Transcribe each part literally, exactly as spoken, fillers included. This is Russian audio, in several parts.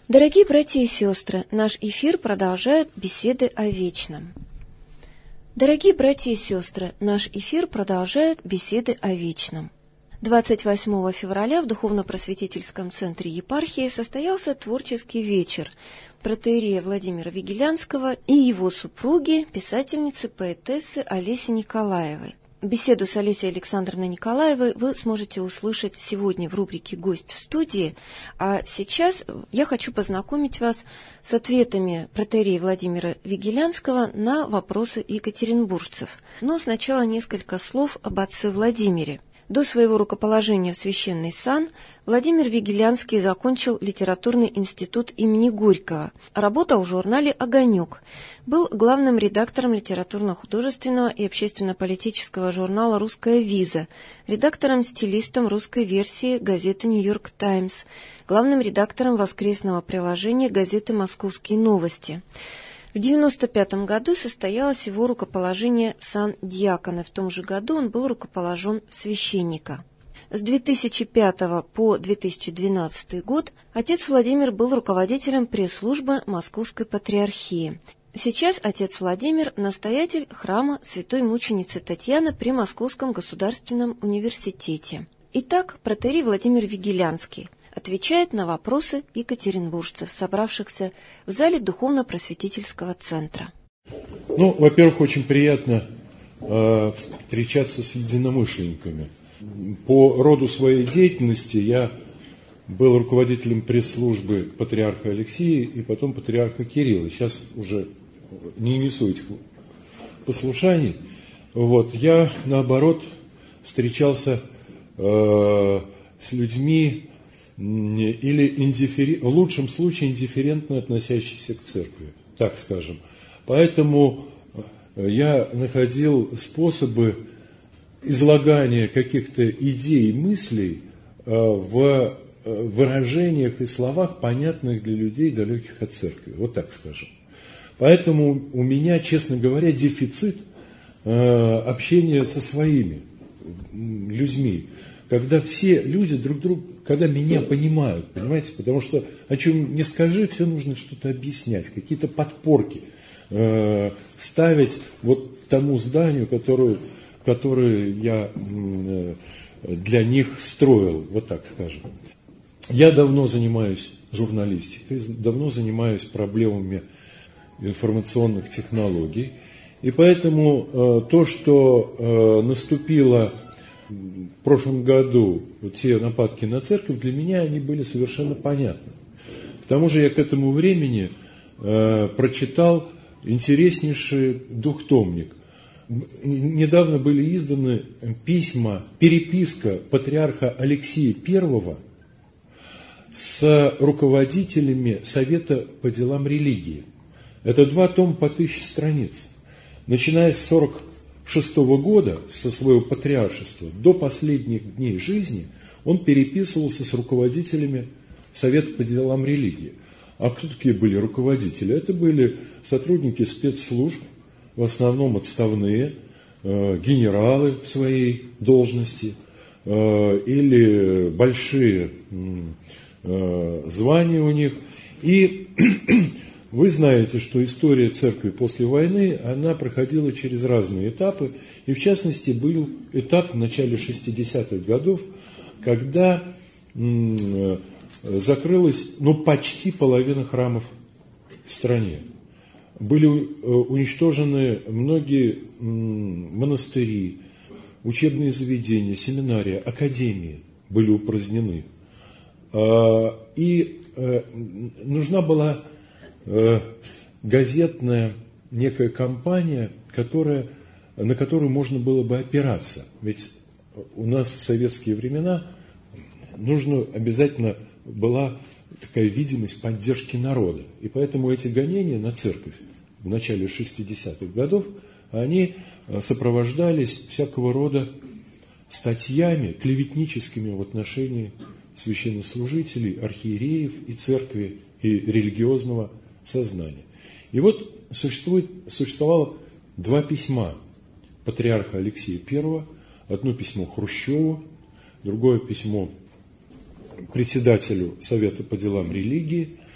Дорогие братья и сестры, наш эфир продолжает беседы о вечном. Дорогие братья и сестры, наш эфир продолжает беседы о вечном. двадцать восьмого февраля в Духовно-просветительском центре епархии состоялся творческий вечер протоиерея Владимира Вигелянского и его супруги, писательницы, поэтессы Олеси Николаевой. Беседу с Олесей Александровной Николаевой вы сможете услышать сегодня в рубрике «Гость в студии», а сейчас я хочу познакомить вас с ответами протоиерея Владимира Вигелянского на вопросы екатеринбуржцев. Но сначала несколько слов об отце Владимире. До своего рукоположения в священный сан Владимир Вигелянский закончил литературный институт имени Горького, работал в журнале «Огонек», был главным редактором литературно-художественного и общественно-политического журнала «Русская виза», редактором-стилистом русской версии газеты «Нью-Йорк Таймс», главным редактором воскресного приложения газеты «Московские новости». В девяносто пятом году состоялось его рукоположение в сан дьякона. В том же году он был рукоположен в священника. С две тысячи пятого по две тысячи двенадцатый год отец Владимир был руководителем пресс-службы Московской Патриархии. Сейчас отец Владимир – настоятель храма Святой Мученицы Татьяны при Московском государственном университете. Итак, протоиерей Владимир Вигелянский отвечает на вопросы екатеринбуржцев, собравшихся в зале Духовно-просветительского центра. Ну, во-первых, очень приятно э, встречаться с единомышленниками. По роду своей деятельности я был руководителем пресс-службы патриарха Алексия и потом патриарха Кирилла. Сейчас уже не несу этих послушаний. Вот. Я, наоборот, встречался э, с людьми, или индифферен... в лучшем случае индифферентно относящийся к церкви, так скажем. Поэтому я находил способы излагания каких-то идей и мыслей в выражениях и словах, понятных для людей, далеких от церкви, вот так скажем. Поэтому у меня, честно говоря, дефицит общения со своими людьми, когда все люди друг другу, когда меня понимают, понимаете, потому что о чем не скажи, все нужно что-то объяснять, какие-то подпорки э, ставить вот тому зданию, которую, которое я э, для них строил, вот так скажем. Я давно занимаюсь журналистикой, давно занимаюсь проблемами информационных технологий, и поэтому э, то, что э, наступило в прошлом году, вот те нападки на церковь, для меня они были совершенно понятны. К тому же я к этому времени э, прочитал интереснейший двухтомник. Недавно были изданы письма, переписка патриарха Алексия Первого с руководителями Совета по делам религии. Это два тома по тысяче страниц. Начиная с сорок шестого года, со своего патриаршества, до последних дней жизни, он переписывался с руководителями Совета по делам религии. А кто такие были руководители? Это были сотрудники спецслужб, в основном отставные, э, генералы в своей должности, э, или большие э, звания у них. И вы знаете, что история церкви после войны, она проходила через разные этапы, и в частности был этап в начале шестидесятых годов, когда м, закрылась ну, почти половина храмов в стране. Были уничтожены многие м, монастыри, учебные заведения, семинарии, академии были упразднены. И нужна была газетная некая кампания, которая, на которую можно было бы опираться. Ведь у нас в советские времена нужно обязательно была такая видимость поддержки народа. И поэтому эти гонения на церковь в начале шестидесятых годов, они сопровождались всякого рода статьями, клеветническими в отношении священнослужителей, архиереев и церкви, и религиозного сознания. И вот существует, существовало два письма патриарха Алексия Первого, одно письмо Хрущеву, другое письмо председателю Совета по делам религии,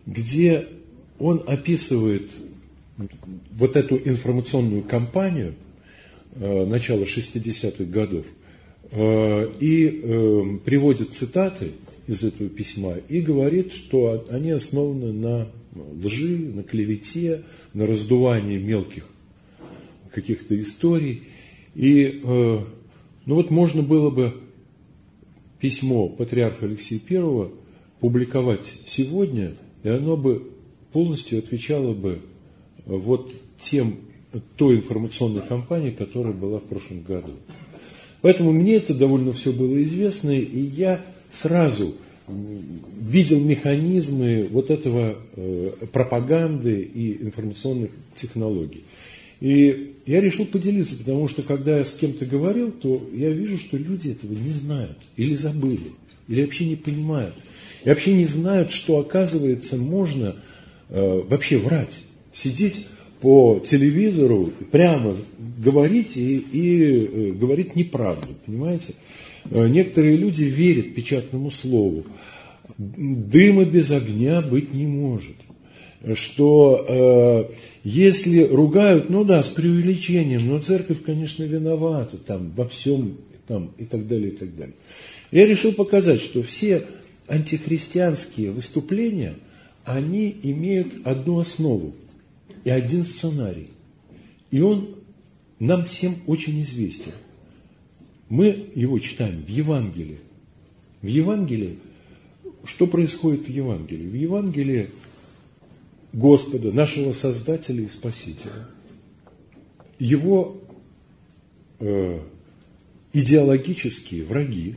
где он описывает вот эту информационную кампанию э, начала шестидесятых годов э, и э, приводит цитаты из этого письма и говорит, что они основаны на лжи, на клевете, на раздувании мелких каких-то историй. И э, ну вот можно было бы письмо патриарха Алексея Первого публиковать сегодня, и оно бы полностью отвечало бы вот тем, той информационной кампании, которая была в прошлом году. Поэтому мне это довольно все было известно, и я сразу видел механизмы вот этого э, пропаганды и информационных технологий. И я решил поделиться, потому что когда я с кем-то говорил, то я вижу, что люди этого не знают, или забыли, или вообще не понимают. И вообще не знают, что, оказывается, можно э, вообще врать, сидеть по телевизору, прямо говорить и, и э, говорить неправду, понимаете? Э, некоторые люди верят печатному слову. Дыма без огня быть не может. Что э, если ругают, ну да, с преувеличением, но церковь, конечно, виновата там, во всем там, и так далее, и так далее. Я решил показать, что все антихристианские выступления, они имеют одну основу и один сценарий. И он нам всем очень известен. Мы его читаем в Евангелии. В Евангелии, что происходит в Евангелии? В Евангелии Господа, нашего Создателя и Спасителя, его э, идеологические враги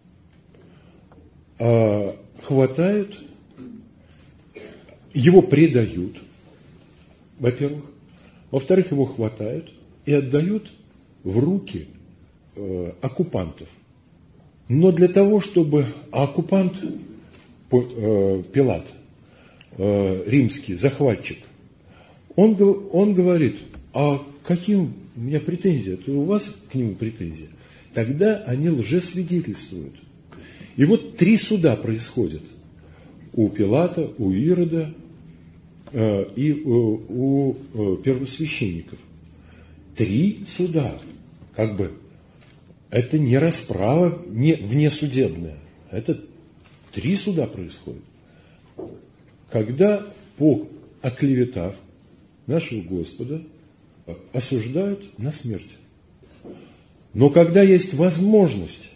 э, хватают, его предают, во-первых, во-вторых, его хватают и отдают в руки э, оккупантов. Но для того, чтобы а оккупант, э, Пилат, римский захватчик, он, он говорит, а каким у меня претензии? Это у вас к нему претензии? Тогда они лжесвидетельствуют. И вот три суда происходят. У Пилата, у Ирода э, и у, у э, первосвященников. Три суда. Как бы это не расправа не, внесудебная. Это три суда происходят. Когда, по оклеветав нашего Господа, осуждают на смерть. Но когда есть возможность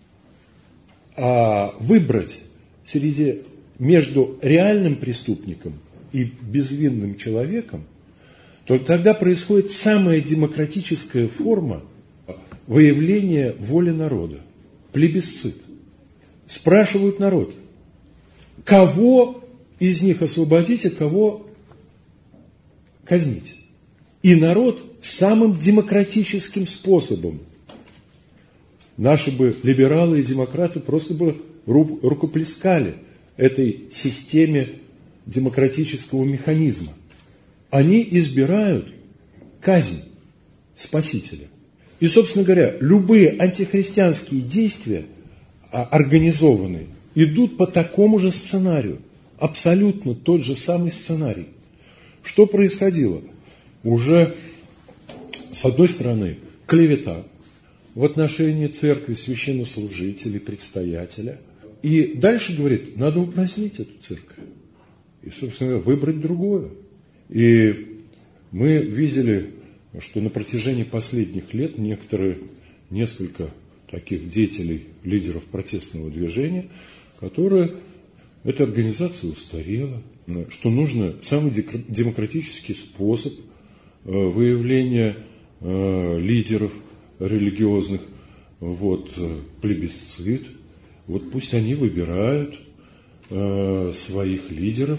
а, выбрать среди, между реальным преступником и безвинным человеком, то тогда происходит самая демократическая форма выявления воли народа. Плебисцит. Спрашивают народ, кого из них освободить, а кого казнить. И народ самым демократическим способом. Наши бы либералы и демократы просто бы рукоплескали этой системе демократического механизма. Они избирают казнь Спасителя. И, собственно говоря, любые антихристианские действия, организованные, идут по такому же сценарию. Абсолютно тот же самый сценарий. Что происходило? Уже, с одной стороны, клевета в отношении церкви, священнослужителей, предстоятеля. И дальше говорит, надо упразднить эту церковь. И, собственно говоря, выбрать другое. И мы видели, что на протяжении последних лет некоторые, несколько таких деятелей, лидеров протестного движения, которые... Эта организация устарела, что нужно самый демократический способ выявления лидеров религиозных, вот, плебисцит. Вот пусть они выбирают своих лидеров,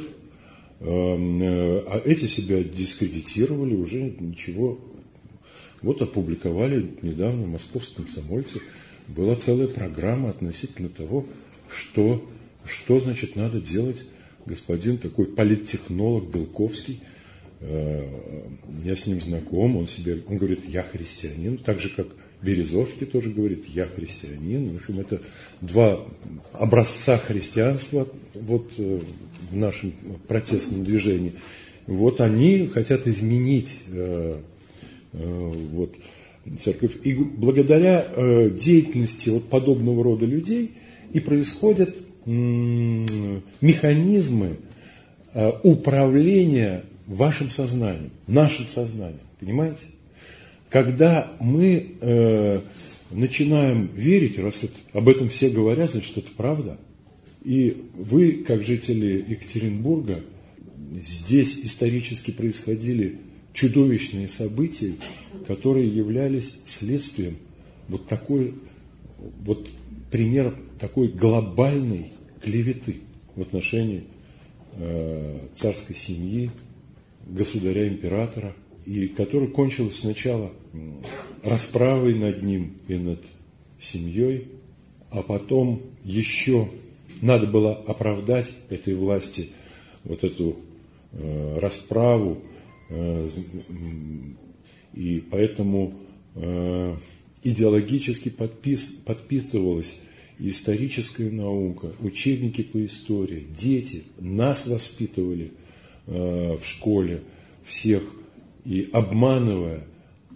а эти себя дискредитировали, уже ничего. Вот опубликовали недавно в «Московском комсомольце». Была целая программа относительно того, что... Что, значит, надо делать господин такой политтехнолог Белковский, э, я с ним знаком, он себе, он говорит, я христианин, так же, как Березовский тоже говорит: я христианин. В общем, это два образца христианства вот, в нашем протестном движении. Вот они хотят изменить э, э, вот, церковь. И благодаря э, деятельности вот подобного рода людей и происходят м- механизмы э, управления вашим сознанием, нашим сознанием. Понимаете? Когда мы э, начинаем верить, раз это, об этом все говорят, значит, это правда. И вы, как жители Екатеринбурга, здесь исторически происходили чудовищные события, которые являлись следствием вот такой, вот пример такой глобальной клеветы в отношении э, царской семьи, государя-императора, и которая кончилась сначала расправой над ним и над семьей, а потом еще надо было оправдать этой власти вот эту э, расправу, э, и поэтому э, идеологически подпис, подписывалась историческая наука, учебники по истории, дети, нас воспитывали э, в школе всех, и обманывая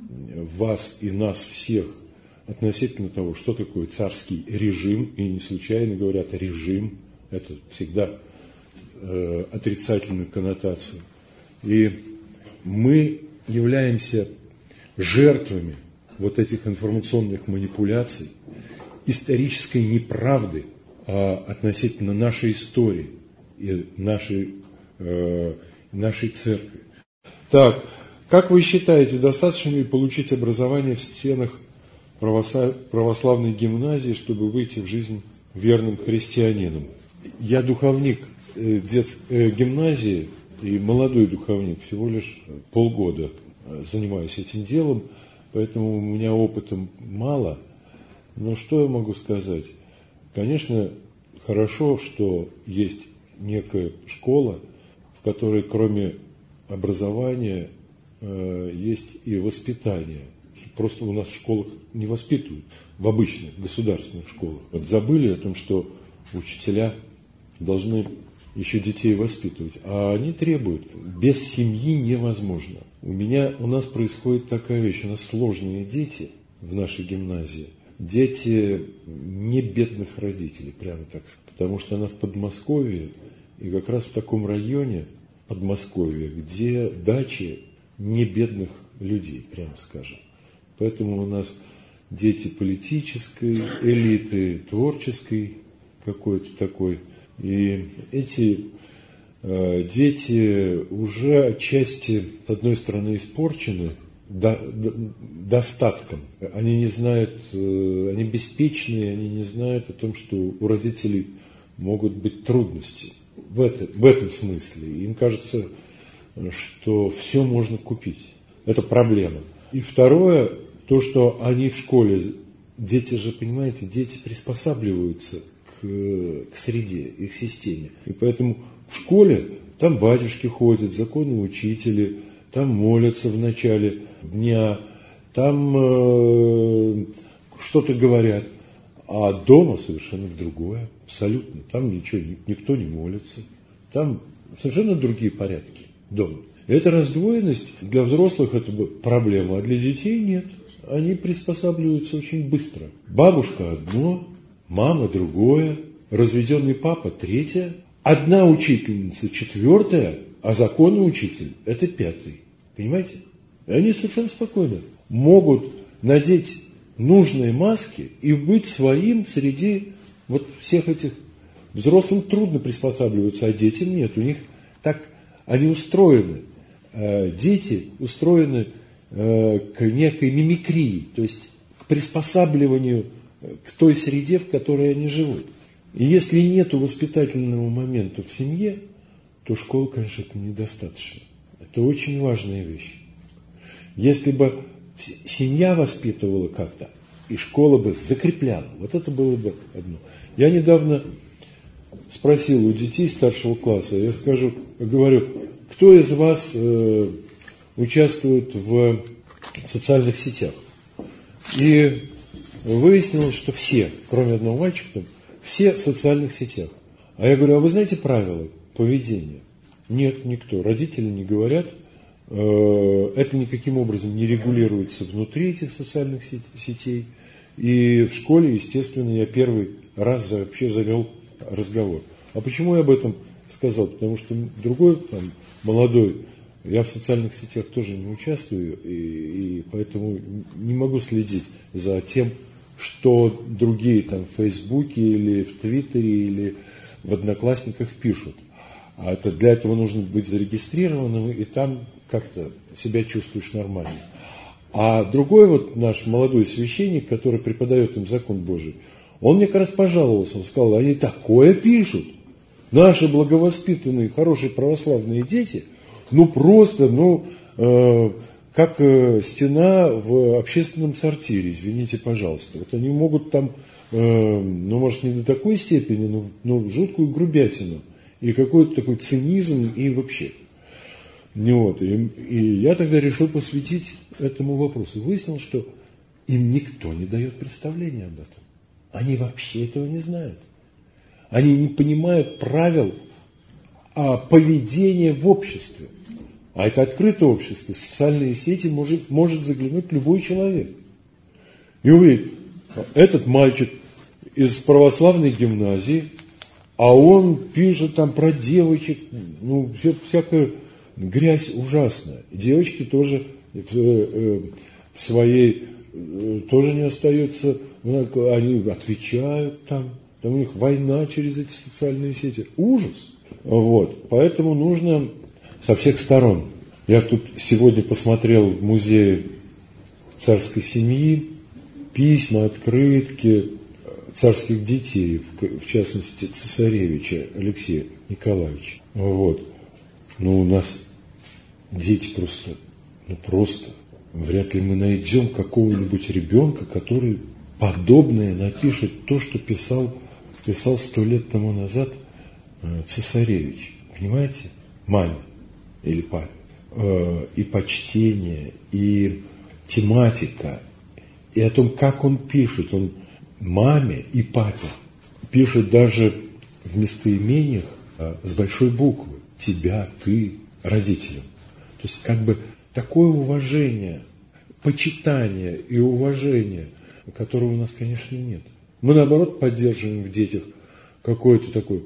вас и нас всех относительно того, что такое царский режим, и не случайно говорят режим, это всегда э, отрицательную коннотацию. И мы являемся жертвами вот этих информационных манипуляций, исторической неправды а относительно нашей истории и нашей, э, нашей церкви. Так, как вы считаете, достаточно ли получить образование в стенах православной гимназии, чтобы выйти в жизнь верным христианином? Я духовник дет... гимназии и молодой духовник, всего лишь полгода занимаюсь этим делом, поэтому у меня опыта мало. Но что я могу сказать? Конечно, хорошо, что есть некая школа, в которой кроме образования э, есть и воспитание. Просто у нас в школах не воспитывают, в обычных государственных школах. Вот забыли о том, что учителя должны еще детей воспитывать, а они требуют. Без семьи невозможно. У меня, у нас происходит такая вещь, у нас сложные дети в нашей гимназии. Дети не бедных родителей, прямо так сказать. Потому что она в Подмосковье, и как раз в таком районе Подмосковья, где дачи не бедных людей, прямо скажем. Поэтому у нас дети политической элиты, творческой какой-то такой. И эти э, дети уже отчасти, с одной стороны, испорчены до, до, достатком. Они не знают, э, они беспечные, они не знают о том, что у родителей могут быть трудности. В, это, в этом смысле. Им кажется, что все можно купить. Это проблема. И второе, то, что они в школе, дети же, понимаете, дети приспосабливаются к, к среде, их системе. И поэтому в школе там батюшки ходят, законные учители, там молятся в начале дня, там э, что-то говорят. А дома совершенно другое, абсолютно. Там ничего, никто не молится. Там совершенно другие порядки дома. Эта раздвоенность для взрослых это проблема, а для детей нет. Они приспосабливаются очень быстро. Бабушка одно, мама другое, разведенный папа третье, одна учительница четвертая, а законный учитель это пятый. Понимаете? И они совершенно спокойно могут надеть нужные маски и быть своим среди вот всех этих. Взрослым трудно приспосабливаться, а детям нет. У них так они устроены. Дети устроены к некой мимикрии, то есть к приспосабливанию к той среде, в которой они живут. И если нет воспитательного момента в семье, то школа, конечно, это недостаточно. Это очень важная вещь. Если бы семья воспитывала как-то, и школа бы закрепляла, вот это было бы одно. Я недавно спросил у детей старшего класса, я скажу, говорю, кто из вас э, участвует в социальных сетях? И выяснилось, что все, кроме одного мальчика, все в социальных сетях. А я говорю, а вы знаете правила поведения? Нет, никто. Родители не говорят. Это никаким образом не регулируется внутри этих социальных сетей. И в школе, естественно, я первый раз вообще завел разговор. А почему я об этом сказал? Потому что другой, там, молодой, я в социальных сетях тоже не участвую, и, и поэтому не могу следить за тем, что другие там в Фейсбуке или в Твиттере или в Одноклассниках пишут. А это, для этого нужно быть зарегистрированным, и там как-то себя чувствуешь нормально. А другой вот наш молодой священник, который преподает им закон Божий, он мне как раз пожаловался, он сказал, они такое пишут. Наши благовоспитанные, хорошие православные дети, ну просто, ну, э, как э, стена в общественном сортире, извините, пожалуйста. Вот они могут там, э, ну, может, не до такой степени, но, но жуткую грубятину и какой-то такой цинизм и вообще. Вот. И, и я тогда решил посвятить этому вопросу. Выяснил, что им никто не дает представления об этом. Они вообще этого не знают. Они не понимают правил а, поведения в обществе. А это открытое общество, социальные сети может, может заглянуть любой человек. И увидит, этот мальчик из православной гимназии, а он пишет там про девочек, ну, все, всякая грязь ужасная. Девочки тоже в, в своей, тоже не остаются, они отвечают там, там у них война через эти социальные сети. Ужас. Вот. Поэтому нужно со всех сторон. Я тут сегодня посмотрел в музее царской семьи письма, открытки царских детей, в частности цесаревича Алексея Николаевича. Вот. Ну, у нас дети просто, ну просто, вряд ли мы найдем какого-нибудь ребенка, который подобное напишет то, что писал, писал сто лет тому назад цесаревич. Понимаете? Маме или папе. И почтение, и тематика, и о том, как он пишет. Он маме и папе пишет даже в местоимениях с большой буквы. Тебя, ты, родителям. То есть как бы такое уважение, почитание и уважение, которого у нас, конечно, нет. Мы, наоборот, поддерживаем в детях какой-то такой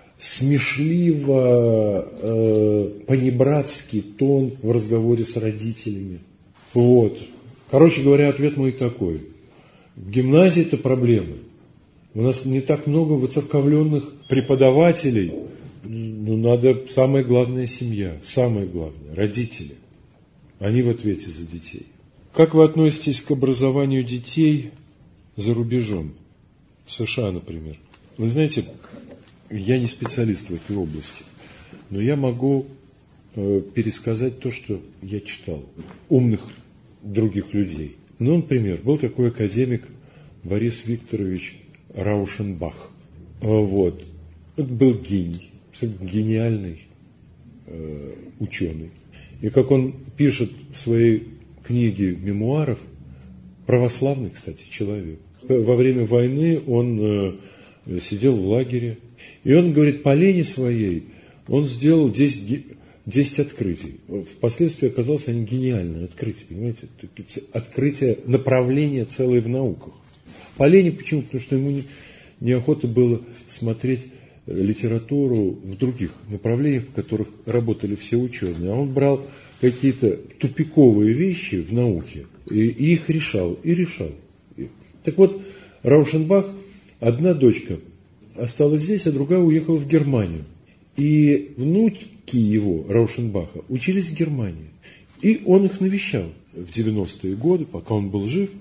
смешливо, э, понебратский тон в разговоре с родителями. Вот. Короче говоря, ответ мой такой. В гимназии это проблемы. У нас не так много выцерковленных преподавателей. Ну, надо, самое главное, семья. Самое главное, родители. Они в ответе за детей. Как вы относитесь к образованию детей за рубежом? В США, например. Вы знаете, я не специалист в этой области, но я могу э, пересказать то, что я читал. Умных других людей. Ну, например, был такой академик Борис Викторович Раушенбах. Вот. Это был гений, гениальный э, ученый. И как он пишет в своей книге мемуаров, православный, кстати, человек. Во время войны он э, сидел в лагере, и он говорит, по лени своей он сделал десять, десять открытий. Впоследствии оказалось, они гениальные открытия, понимаете? Открытие направления целое в науках. По лени почему? Потому что ему не, неохота было смотреть литературу в других направлениях, в которых работали все ученые. А он брал какие-то тупиковые вещи в науке и, и их решал, и решал. Так вот, Раушенбах, одна дочка осталась здесь, а другая уехала в Германию. И внуки его, Раушенбаха, учились в Германии. И он их навещал в девяностые годы, пока он был жив.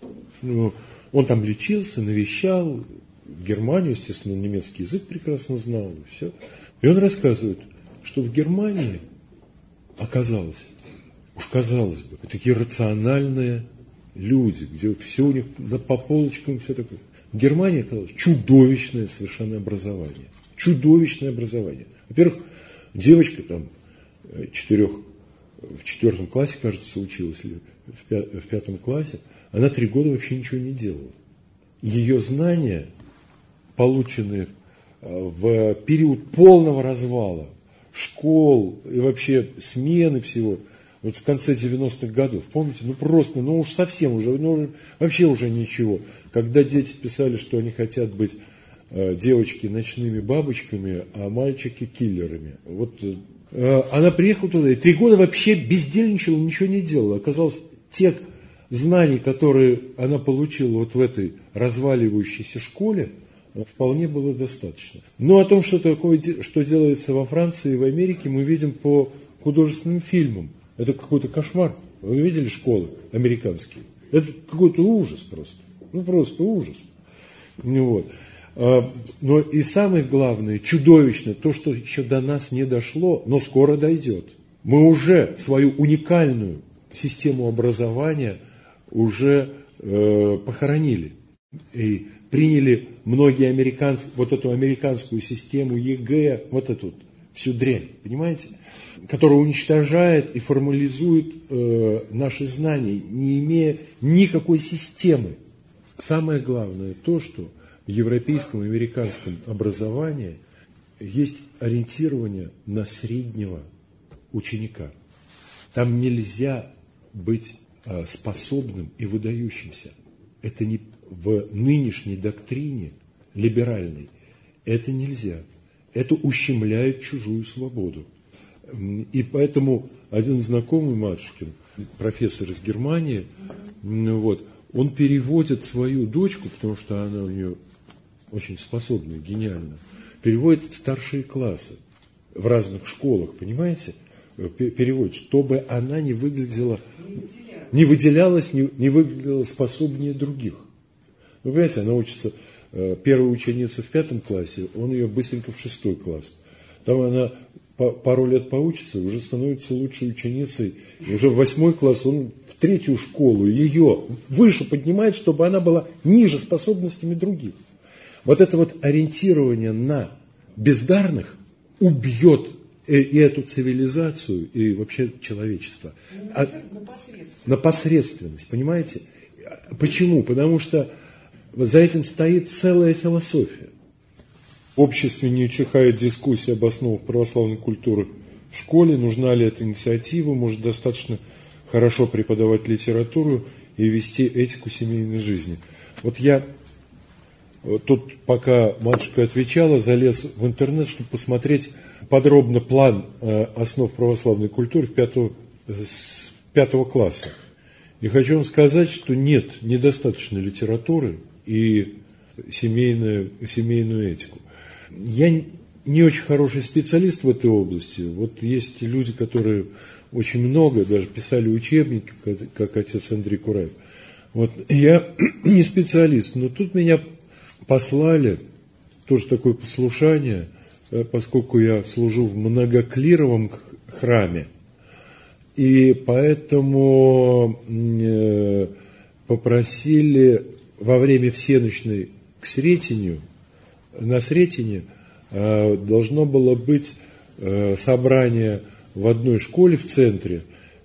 Он там лечился, навещал в Германию, естественно, немецкий язык прекрасно знал. И все. И он рассказывает, что в Германии оказалось, уж казалось бы, такие рациональные люди, где все у них по полочкам, все такое. В Германии оказалось чудовищное совершенно образование. Чудовищное образование. Во-первых, девочка там четырех в четвертом классе, кажется, училась, или в пятом классе, она три года вообще ничего не делала. Ее знания, полученные в период полного развала школ и вообще смены всего, вот в конце девяностых годов, помните, ну просто, ну уж совсем уже, ну вообще уже ничего. Когда дети писали, что они хотят быть э, девочки ночными бабочками, а мальчики киллерами. Вот э, она приехала туда и три года вообще бездельничала, ничего не делала. Оказалось, тех знаний, которые она получила вот в этой разваливающейся школе, вполне было достаточно. Но о том, что такое, что делается во Франции и в Америке, мы видим по художественным фильмам. Это какой-то кошмар. Вы видели школы американские? Это какой-то ужас просто. Ну, просто ужас. Вот. Но и самое главное, чудовищно, то, что еще до нас не дошло, но скоро дойдет. Мы уже свою уникальную систему образования уже э, похоронили. И приняли многие американские, вот эту американскую систему ЕГЭ, вот эту всю дрянь, понимаете, которая уничтожает и формализует э, наши знания, не имея никакой системы. Самое главное то, что в европейском и американском образовании есть ориентирование на среднего ученика. Там нельзя быть э, способным и выдающимся. Это не в нынешней доктрине либеральной. Это нельзя. Это ущемляет чужую свободу. И поэтому один знакомый Матушкин, профессор из Германии, вот, он переводит свою дочку, потому что она у нее очень способная, гениальная, переводит в старшие классы, в разных школах, понимаете? Переводит, чтобы она не выглядела, не выделялась, не, не выглядела способнее других. Вы понимаете, она учится, первая ученица в пятом классе, он ее быстренько в шестой класс. Там она пару лет поучится, уже становится лучшей ученицей. И уже в восьмой класс он в третью школу ее выше поднимает, чтобы она была ниже способностями других. Вот это вот ориентирование на бездарных убьет и эту цивилизацию, и вообще человечество. А, на посредственность. На посредственность, понимаете? Почему? Потому что за этим стоит целая философия. В обществе не чихает дискуссия об основах православной культуры в школе. Нужна ли эта инициатива? Может, достаточно хорошо преподавать литературу и вести этику семейной жизни. Вот я вот тут, пока матушка отвечала, залез в интернет, чтобы посмотреть подробно план э, основ православной культуры пятого, с пятого класса. И хочу вам сказать, что нет, недостаточно литературы и семейную, семейную этику. Я не очень хороший специалист в этой области. Вот есть люди, которые очень много, даже писали учебники, как, как отец Андрей Кураев. Вот я не специалист, но тут меня послали, тоже такое послушание, поскольку я служу в многоклировом храме, и поэтому попросили во время всеночной к Сретению, на Сретенье должно было быть собрание в одной школе в центре,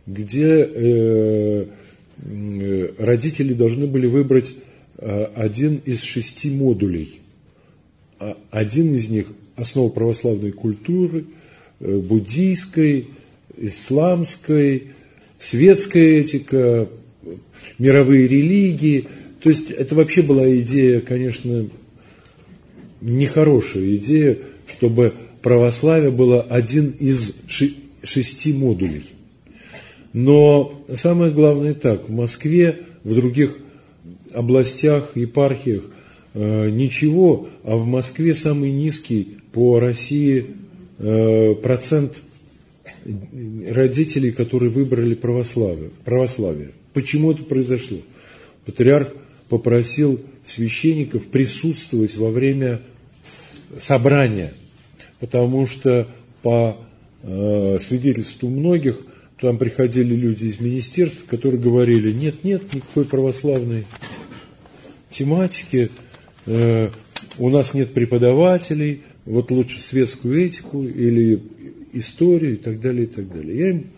где родители должны были выбрать один из шести модулей. Один из них – основа православной культуры, буддийской, исламской, светская этика, мировые религии. То есть это вообще была идея, конечно, нехорошая идея, чтобы православие было один из шести модулей. Но самое главное так, в Москве, в других областях, епархиях э, ничего, а в Москве самый низкий по России э, процент родителей, которые выбрали православие, православие. Почему это произошло? Патриарх попросил священников присутствовать во время собрания, потому что по э, свидетельству многих там приходили люди из министерств, которые говорили: нет, нет, никакой православной тематики, э, у нас нет преподавателей, вот лучше светскую этику или историю и так далее, и так далее. Я им,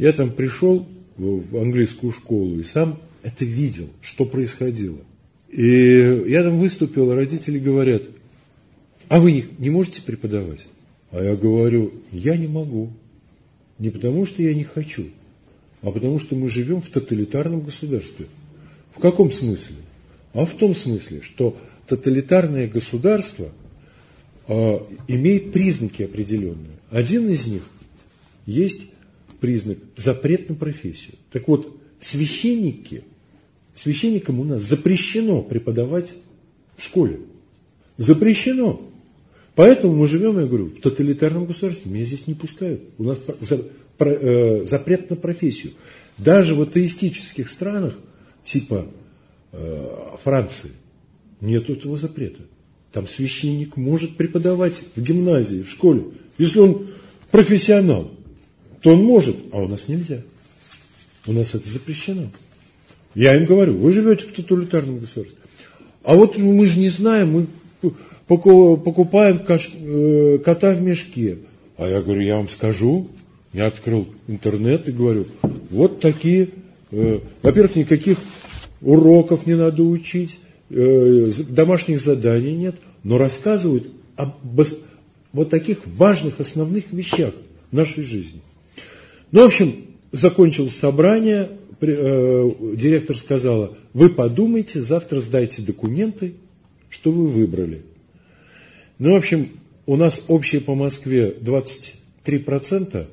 Я там пришел в английскую школу и сам это видел, что происходило. И я там выступил, родители говорят: а вы не, не можете преподавать? А я говорю: я не могу. Не потому, что я не хочу, а потому, что мы живем в тоталитарном государстве. В каком смысле? А в том смысле, что тоталитарное государство э, имеет признаки определенные. Один из них есть признак запрет на профессию. Так вот, священники, священникам у нас запрещено преподавать в школе. Запрещено. Поэтому мы живем, я говорю, в тоталитарном государстве. Меня здесь не пускают. У нас за, про, э, запрет на профессию. Даже в атеистических странах, типа э, Франции, нет этого запрета. Там священник может преподавать в гимназии, в школе. Если он профессионал, то он может, а у нас нельзя. У нас это запрещено. Я им говорю: вы живете в тоталитарном государстве. А вот мы же не знаем, мы покупаем кота в мешке. А я говорю: я вам скажу. Я открыл интернет и говорю: вот такие. Во-первых, никаких уроков не надо учить, домашних заданий нет, но рассказывают об вот таких важных основных вещах нашей жизни. Ну, в общем, закончилось собрание, директор сказала: вы подумайте, завтра сдайте документы, что вы выбрали. Ну, в общем, у нас общее по Москве двадцать три процента,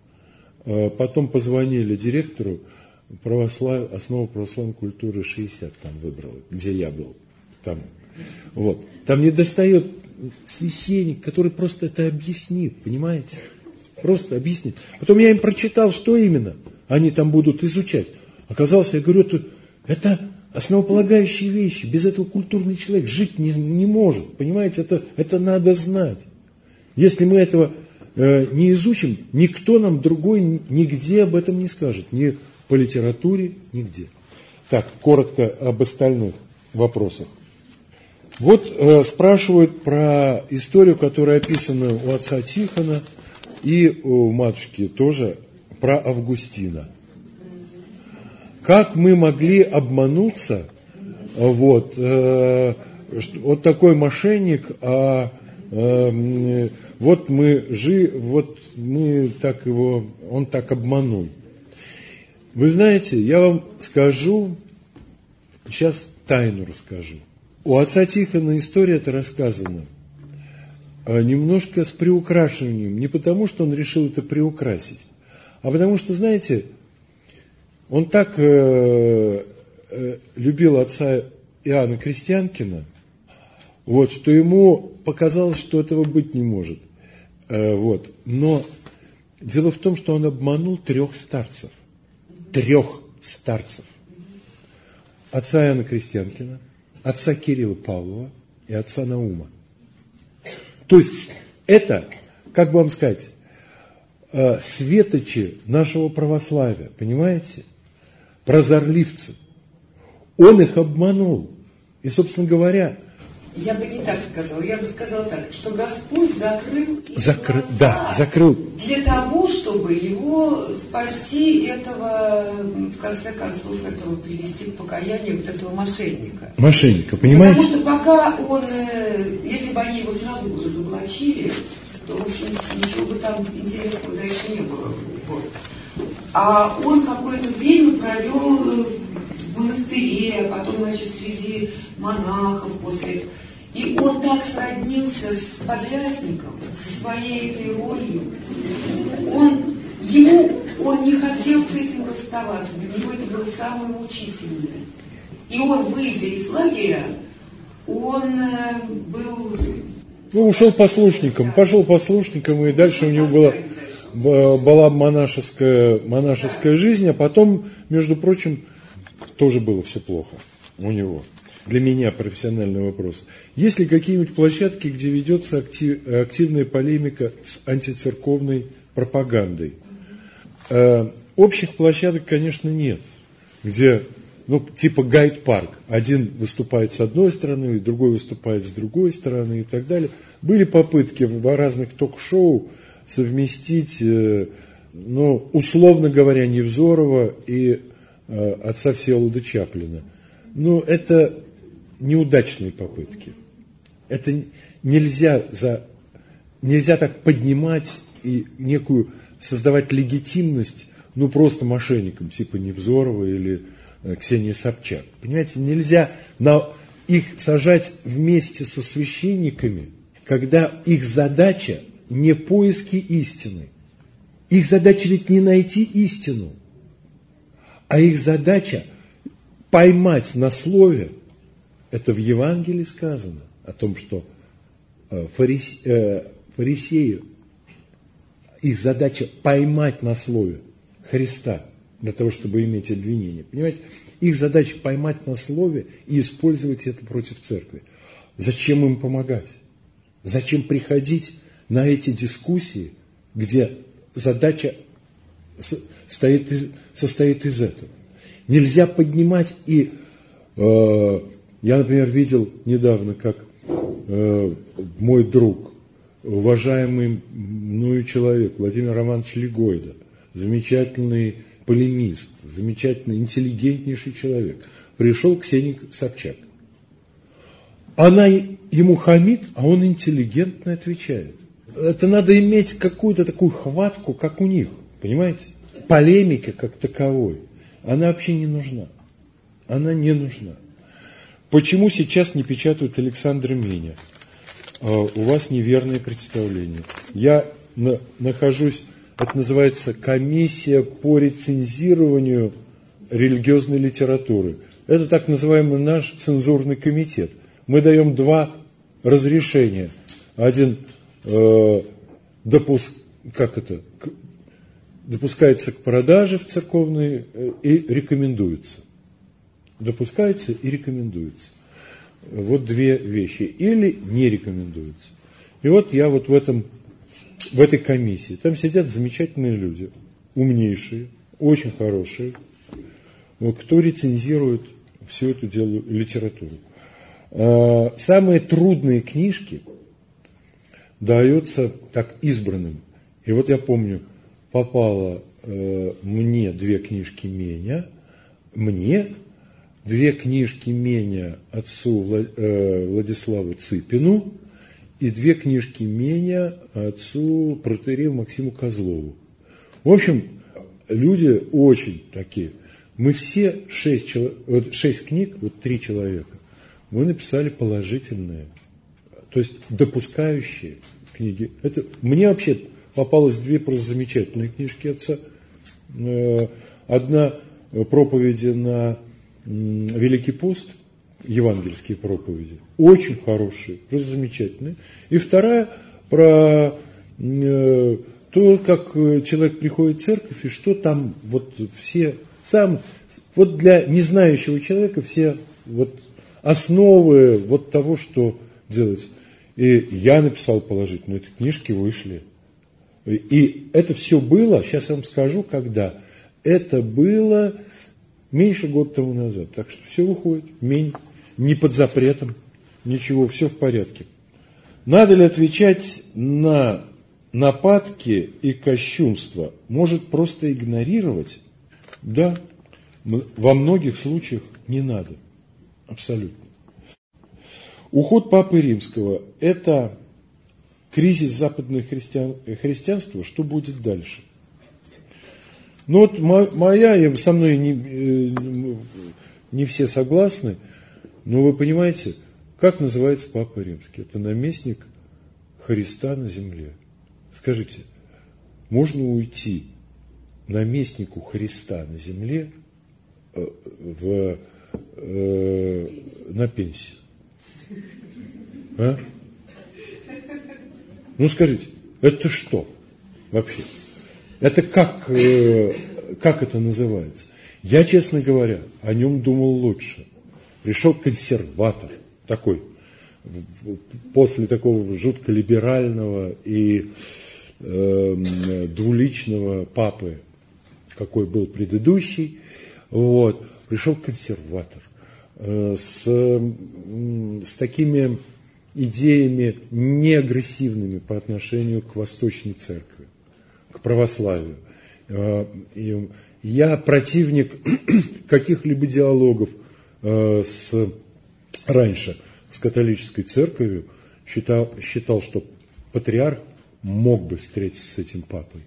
потом позвонили директору, православ... основа православной культуры шестьдесят там выбрала, где я был. Там, вот. Там не достает священник, который просто это объяснит, понимаете? Просто объяснит. Потом я им прочитал, что именно они там будут изучать. Оказалось, я говорю, это, это основополагающие вещи. Без этого культурный человек жить не, не может. Понимаете, это, это надо знать. Если мы этого э, не изучим, никто нам другой нигде об этом не скажет. Ни по литературе, нигде. Так, коротко об остальных вопросах. Вот э, спрашивают про историю, которая описана у отца Тихона и у матушки тоже, про Августина. Как мы могли обмануться, вот, э, вот такой мошенник, а э, вот мы жи, вот мы так его, он так обманул. Вы знаете, я вам скажу, сейчас тайну расскажу. У отца Тихона история эта рассказана немножко с приукрашиванием, не потому, что он решил это приукрасить, а потому что, знаете, он так э, э, любил отца Иоанна Крестьянкина, вот, что ему показалось, что этого быть не может. Э, вот. Но дело в том, что он обманул трех старцев. Трех старцев. Отца Иоанна Крестьянкина, отца Кирилла Павлова и отца Наума. То есть это, как бы вам сказать, э, светочи нашего православия, понимаете? Прозорливцы. Он их обманул. И, собственно говоря... Я бы не так сказала. Я бы сказала так, что Господь закрыл... Закры... Да, закрыл. Для того, чтобы его спасти, этого, в конце концов, этого привести к покаянию, вот этого мошенника. Мошенника, понимаете? Потому что пока он... Если бы они его сразу бы разоблачили, то, в общем, ничего бы там интересного дальше не было. Вот. А он какое-то время провел в монастыре, а потом, значит, среди монахов после. И он так сроднился с подрясником, со своей этой ролью. Он, ему, он не хотел с этим расставаться, для него это было самое мучительное. И он, выйдя из лагеря, он был... Ну, ушел послушником, пошел послушником, и дальше у него было... была монашеская, монашеская жизнь, а потом, между прочим, тоже было все плохо у него. Для меня профессиональный вопрос. Есть ли какие-нибудь площадки, где ведется актив, активная полемика с антицерковной пропагандой? Э, общих площадок, конечно, нет. Где, ну, типа гайд-парк. Один выступает с одной стороны, другой выступает с другой стороны и так далее. Были попытки в разных ток-шоу совместить э, ну, условно говоря, Невзорова и э, отца Всеволода Чаплина. Но это неудачные попытки. Это нельзя, за, нельзя так поднимать и некую создавать легитимность, ну, просто мошенникам, типа Невзорова или э, Ксении Собчак. Понимаете, нельзя на, их сажать вместе со священниками, когда их задача не поиски истины. Их задача ведь не найти истину, а их задача поймать на слове, это в Евангелии сказано, о том, что фарисе, э, фарисеи, их задача поймать на слове Христа, для того, чтобы иметь обвинение. Понимаете? Их задача поймать на слове и использовать это против церкви. Зачем им помогать? Зачем приходить на эти дискуссии, где задача состоит из, состоит из этого? Нельзя поднимать и... Э, я, например, видел недавно, как э, мой друг, уважаемый мною человек, Владимир Романович Легойда, замечательный полемист, замечательный, интеллигентнейший человек, пришел к Ксении Собчак. Она ему хамит, а он интеллигентно отвечает. Это надо иметь какую-то такую хватку, как у них, понимаете? Полемика как таковой, она вообще не нужна. Она не нужна. Почему сейчас не печатают Александра Меня? Uh, у вас неверное представление. Я на, нахожусь, это называется комиссия по рецензированию религиозной литературы. Это так называемый наш цензурный комитет. Мы даем два разрешения. Один э, допуск, как это, к, допускается к продаже в церковной э, и рекомендуется. Допускается и рекомендуется. Вот две вещи. Или не рекомендуется. И вот я вот в, этом, в этой комиссии. Там сидят замечательные люди, умнейшие, очень хорошие, кто рецензирует всю эту делу, литературу. Самые трудные книжки даются так избранным. И вот я помню, попало мне две книжки Меня, мне две книжки Меня отцу Владиславу Цыпину и две книжки Меня отцу протоиерею Максиму Козлову. В общем, люди очень такие. Мы все шесть, вот шесть книг, вот три человека, мы написали положительные, то есть допускающие книги. Это, мне вообще попалось две просто замечательные книжки отца. Одна проповеди на Великий пост, евангельские проповеди, очень хорошие, просто замечательные. И вторая про э, то, как человек приходит в церковь, и что там вот все, сам, вот для незнающего человека все вот основы вот того, что делается. И я написал положительно, эти книжки вышли. И это все было, сейчас я вам скажу, когда. Это было меньше года тому назад. Так что все выходит. Мень. Не под запретом. Ничего. Все в порядке. Надо ли отвечать на нападки и кощунство? Может просто игнорировать? Да. Во многих случаях не надо. Абсолютно. Уход Папы Римского – это кризис западного христиан, христианства. Что будет дальше? Ну вот моя, со мной не, не все согласны, но вы понимаете, как называется Папа Римский? Это наместник Христа на земле. Скажите, можно уйти наместнику Христа на земле в, э, на пенсию? А? Ну скажите, это что вообще? Это как, э, как это называется? Я, честно говоря, о нем думал лучше. Пришел консерватор такой, после такого жутко либерального и э, двуличного папы, какой был предыдущий, вот, пришел консерватор э, с, с такими идеями неагрессивными по отношению к Восточной Церкви, к православию. Я противник каких-либо диалогов с, раньше с католической церковью, считал, считал, что патриарх мог бы встретиться с этим папой.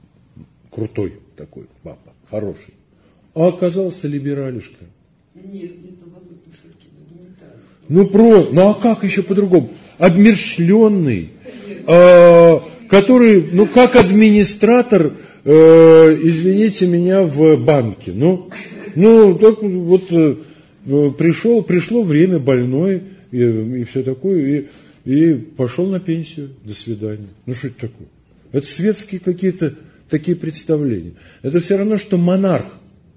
Крутой такой папа, хороший. А оказался либералишка. Нет, нет, ну все-таки не так. Ну, про, ну а как еще по-другому? Обмерщленный, э, который, ну, как администратор, э, извините меня, в банке. Ну, ну так вот э, пришел, пришло время больной и, и все такое, и, и пошел на пенсию. До свидания. Ну, что это такое? Это светские какие-то такие представления. Это все равно, что монарх.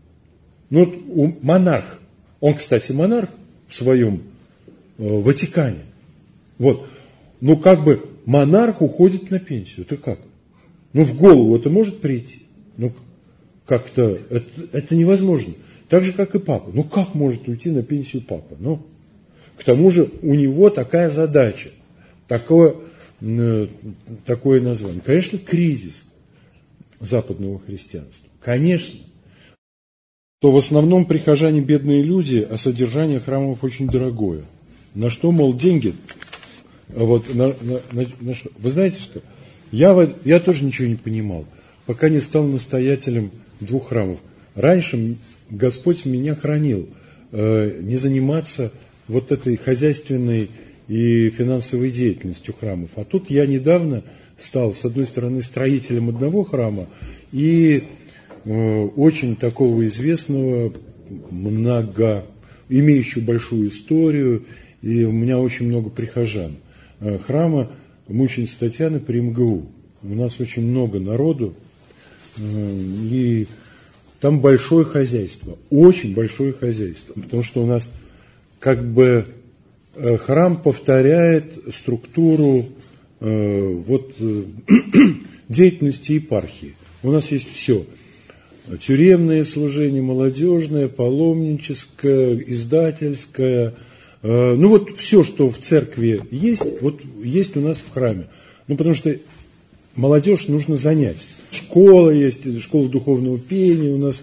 Ну, вот монарх. Он, кстати, монарх в своем э, Ватикане. Вот. Ну, как бы монарх уходит на пенсию. Это как? Ну, в голову это может прийти? Ну, как-то это, это невозможно. Так же, как и папа. Ну, как может уйти на пенсию папа? Ну, к тому же у него такая задача. Такое, э, такое название. Конечно, кризис западного христианства. Конечно. То в основном прихожане бедные люди, а содержание храмов очень дорогое. На что, мол, деньги? Вот, на, на, на, на что? Вы знаете что? Я, я тоже ничего не понимал, пока не стал настоятелем двух храмов. Раньше Господь меня хранил э, не заниматься вот этой хозяйственной и финансовой деятельностью храмов. А тут я недавно стал, с одной стороны, строителем одного храма и э, очень такого известного, много, имеющего большую историю, и у меня очень много прихожан. Э, храма мученицы Татьяны при эм гэ у. У нас очень много народу, э, и там большое хозяйство, очень большое хозяйство, потому что у нас как бы э, храм повторяет структуру вот, деятельности епархии. У нас есть все. Тюремное служение, молодежное, паломническое, издательское. Ну вот все, что в церкви есть, вот есть у нас в храме. Ну потому что молодежь нужно занять. Школа есть, школа духовного пения, у нас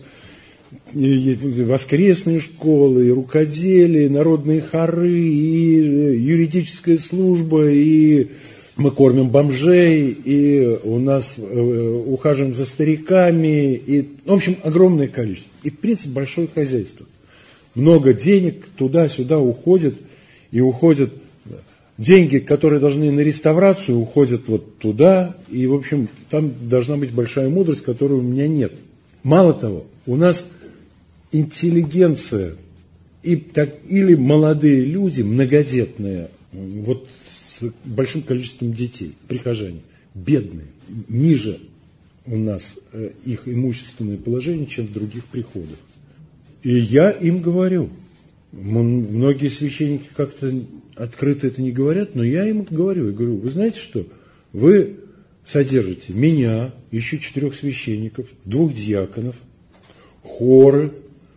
воскресные школы, и рукоделие, и народные хоры, и юридическая служба, и мы кормим бомжей, и у нас э, ухаживаем за стариками, и, в общем, огромное количество. И, в принципе, большое хозяйство. Много денег туда-сюда уходит, и уходят деньги, которые должны на реставрацию, уходят вот туда, и, в общем, там должна быть большая мудрость, которой у меня нет. Мало того, у нас интеллигенция и, так, или молодые люди, многодетные, вот с большим количеством детей, прихожане, бедные, ниже у нас э, их имущественное положение, чем в других приходах. И я им говорю, многие священники как-то открыто это не говорят, но я им говорю, я говорю, вы знаете что, вы содержите меня, еще четырех священников, двух диаконов, хоры,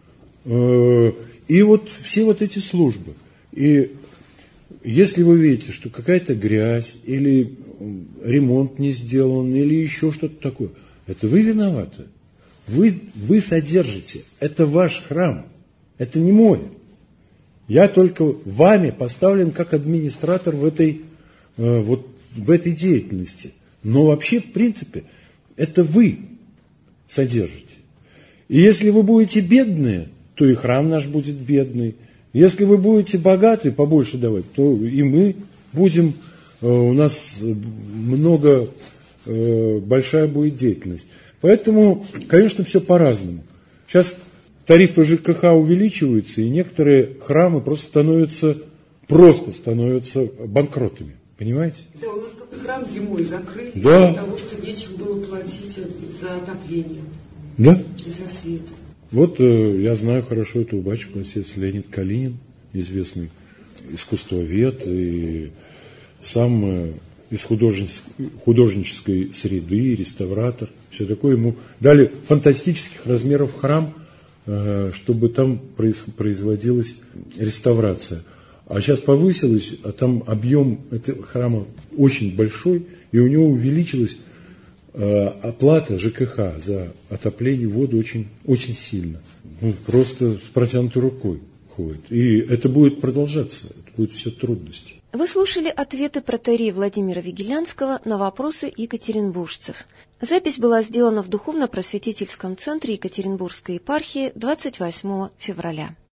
э, и вот все вот эти службы. И если вы видите, что какая-то грязь, или ремонт не сделан, или еще что-то такое, это вы виноваты. Вы, вы содержите. Это ваш храм. Это не мой. Я только вами поставлен как администратор в этой, э, вот, в этой деятельности. Но вообще, в принципе, это вы содержите. И если вы будете бедные, то и храм наш будет бедный. Если вы будете богаты, побольше давать, то и мы будем, э, у нас много, э, большая будет деятельность. Поэтому, конечно, все по-разному. Сейчас тарифы жэ ка ха увеличиваются, и некоторые храмы просто становятся, просто становятся банкротами. Понимаете? Да, у нас как храм зимой закрыли, да. из-за того, что нечем было платить за отопление. Да? И за свет. Вот э, я знаю хорошо этого батюшку, отец Леонид Калинин, известный искусствовед, и сам э, из художественской, художнической среды, реставратор. Все такое. Ему дали фантастических размеров храм, э, чтобы там произ, производилась реставрация. А сейчас повысилось, а там объем этого храма очень большой, и у него увеличилось оплата ЖКХ за отопление и воду очень, очень сильно. Ну, просто с протянутой рукой ходит. И это будет продолжаться, это будут все трудности. Вы слушали ответы протоиерея Владимира Вигелянского на вопросы екатеринбуржцев. Запись была сделана в Духовно-просветительском центре Екатеринбургской епархии двадцать восьмого февраля.